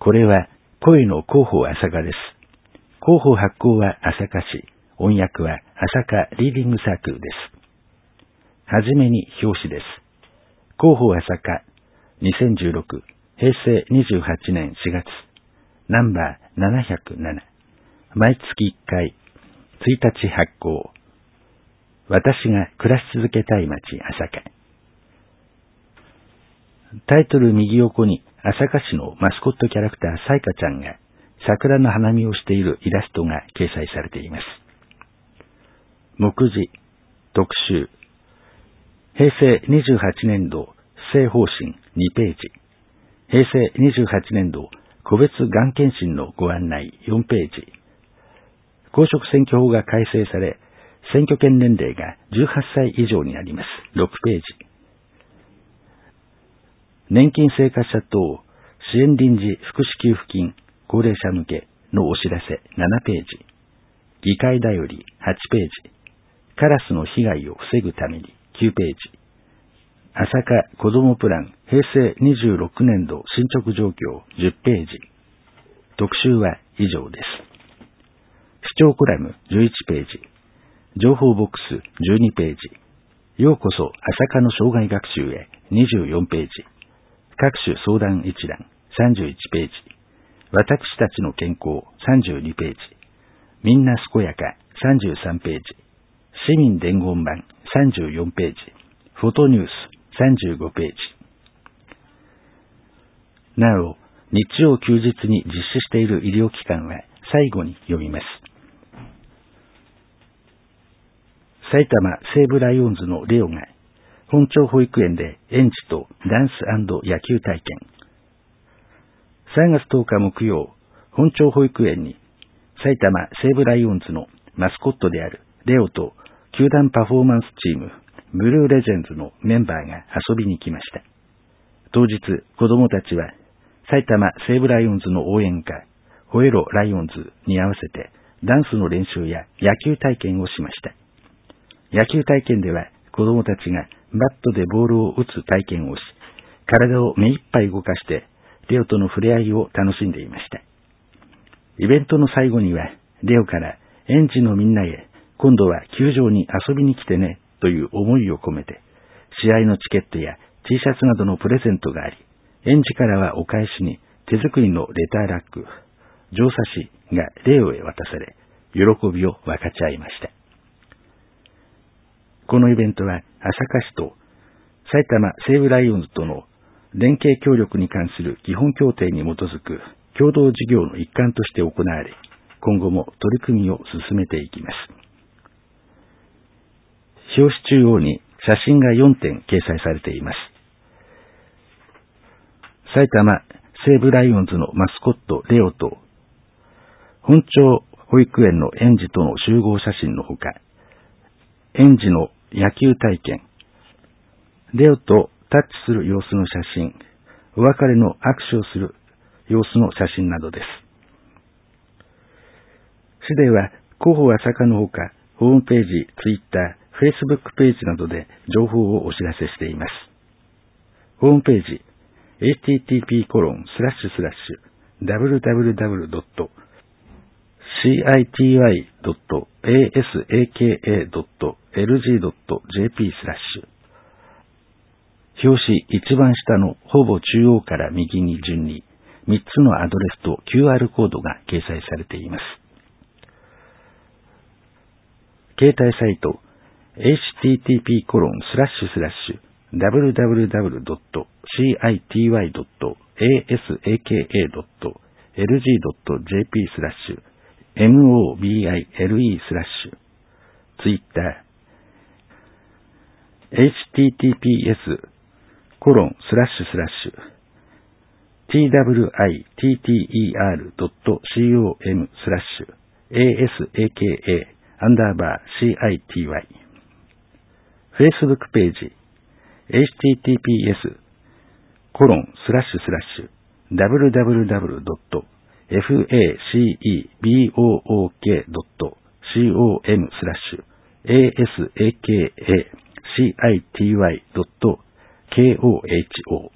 これは声の広報朝霞です。広報発行は朝霞市、音訳は朝霞リーディングサークルです。はじめに表紙です。広報朝霞2016平成28年4月ナンバー707毎月1回1日発行。私が暮らし続けたい街朝霞。タイトル右横に朝霞市のマスコットキャラクターサイカちゃんが桜の花見をしているイラストが掲載されています。目次、特集、平成28年度施政方針2ページ、平成28年度個別がん検診のご案内4ページ、公職選挙法が改正され、選挙権年齢が18歳以上になります6ページ、年金生活者等支援臨時福祉給付金高齢者向けのお知らせ7ページ、議会だより8ページ、カラスの被害を防ぐために9ページ、朝霞子どもプラン平成26年度進捗状況10ページ、特集は以上です。視聴コラム11ページ、情報ボックス12ページ、ようこそ朝霞の生涯学習へ24ページ、各種相談一覧31ページ、私たちの健康32ページ、みんな健やか33ページ、市民伝言板34ページ、フォトニュース35ページ。なお、日曜休日に実施している医療機関は最後に読みます。埼玉西武ライオンズのレオが本町保育園で園児とダンス&野球体験。3月10日木曜、本町保育園に埼玉西武ライオンズのマスコットであるレオと球団パフォーマンスチームブルーレジェンズのメンバーが遊びに来ました。当日、子供たちは埼玉西武ライオンズの応援歌、吠えろライオンズに合わせてダンスの練習や野球体験をしました。野球体験では子供たちがバットでボールを打つ体験をし、体を目いっぱい動かしてレオとの触れ合いを楽しんでいました。イベントの最後にはレオから園児のみんなへ今度は球場に遊びに来てねという思いを込めて試合のチケットや T シャツなどのプレゼントがあり、園児からはお返しに手作りのレターラック、上差しがレオへ渡され、喜びを分かち合いました。このイベントは朝霞市と埼玉西武ライオンズとの連携協力に関する基本協定に基づく共同事業の一環として行われ、今後も取り組みを進めていきます。表紙中央に写真が4点掲載されています。埼玉西武ライオンズのマスコットレオと本町保育園の園児との集合写真のほか、園児の野球体験、レオとタッチする様子の写真、お別れの握手をする様子の写真などです。市では広報朝霞のほか、ホームページ、ツイッター、フェイスブックページなどで情報をお知らせしています。ホームページ、http://www.city.asaka.lg.jp/ 表紙一番下のほぼ中央から右に順に3つのアドレスと QR コードが掲載されています。携帯サイト http://www.city.asaka.lg.jp/mobile/ ツイッター https://titter.com/asaka_city Facebook ページ https://www.facebook.com/asaka_city.koho